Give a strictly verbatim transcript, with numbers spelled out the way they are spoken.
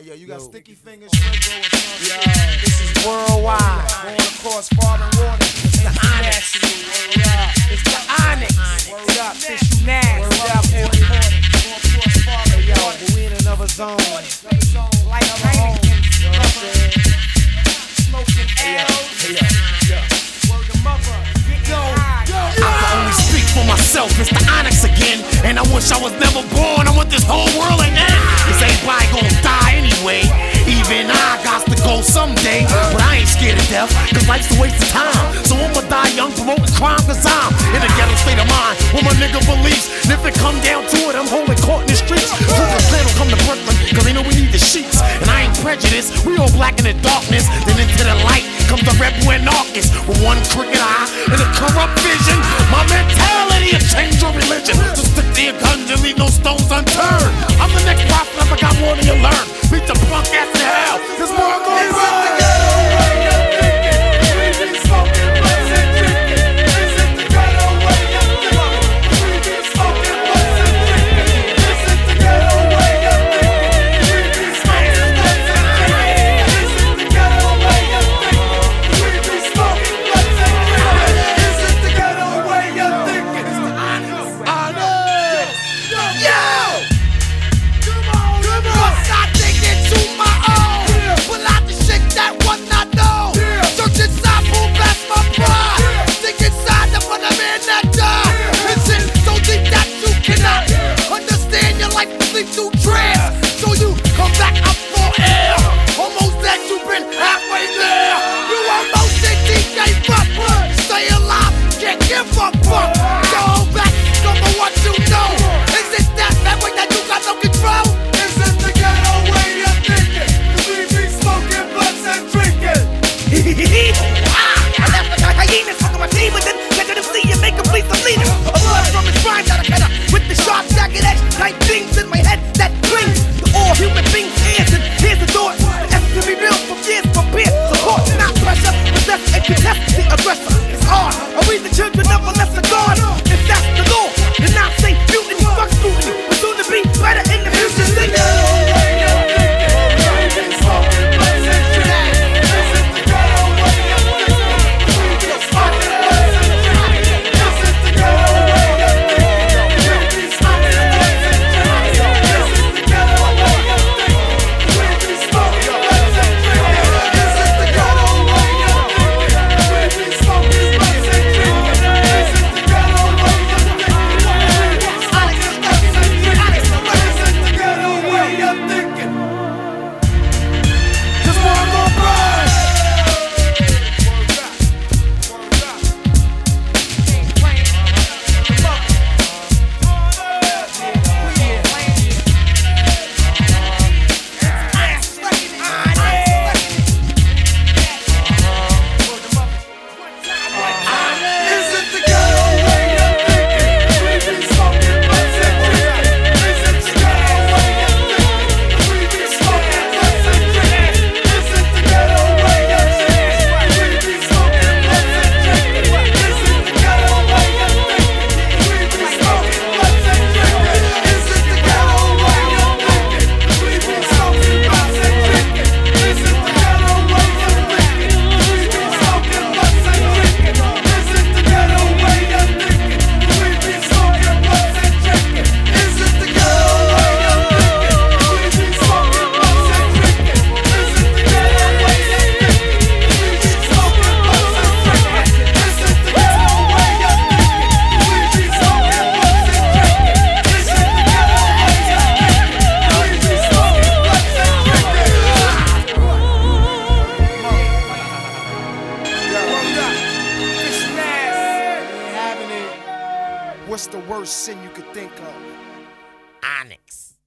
Hey, yo, you got Yo. sticky fingers, Fred Bro, and Sean Yo, Spears. this is worldwide. Going across far and water. It's the Onyx. Word up. It's the Onyx. Word up. Tissue Nash. Word up. Going across far Hey, and yo, water. but we in another zone. Another zone, Like another home. Heineken. You know what I'm saying? Smoking L's. Hey, yo. Word to mother. Yo, yo, I can only speak for myself, it's the Onyx again. And I wish I was never born, I want this whole world again. Cause everybody gon' die anyway. Even I got to go someday. But I ain't scared of death, cause life's a waste of time. So I'ma die young, promoting crime, cause I'm in a ghetto state of mind with my nigga beliefs. And if it come down to it, I'm holding court in the streets. Brooklyn Clan will come to Brooklyn, cause they know we need the sheets. And I ain't prejudiced, we all black in the darkness. Then into the light comes the rebel anarchist with one crooked eye and a corrupt vision. My mentality will change your religion. So stick to your guns and leave no stones unturned. I'm the next prophet, I got more than you learn. Beat the punk ass to hell, there's more I'm gonna run. Too trans, so you come back up for air. Almost dead, you been halfway there. You almost did D J fuck. Stay alive, can't give a fuck. Go back, come on what you know. Is it that that way that you got no control? Is it the ghetto way of thinking? Cause we be smoking blunts and drinking. I left the hyenas fucking my team, but then get to the sea and make a bleed some leaders. A blood from his spine, gotta cut up with the sharp jagged edge type things in my head that brings to all human beings ears. And here's the thought, the essence to be real from years from peer support, not pressure, possess and contest the aggressor. It's hard. Are we the children of a lesser God? If that's the law, then I'll say mutiny, fuck scrutiny. We're soon to be better in the future. Sing What's the worst sin you could think of? Onyx.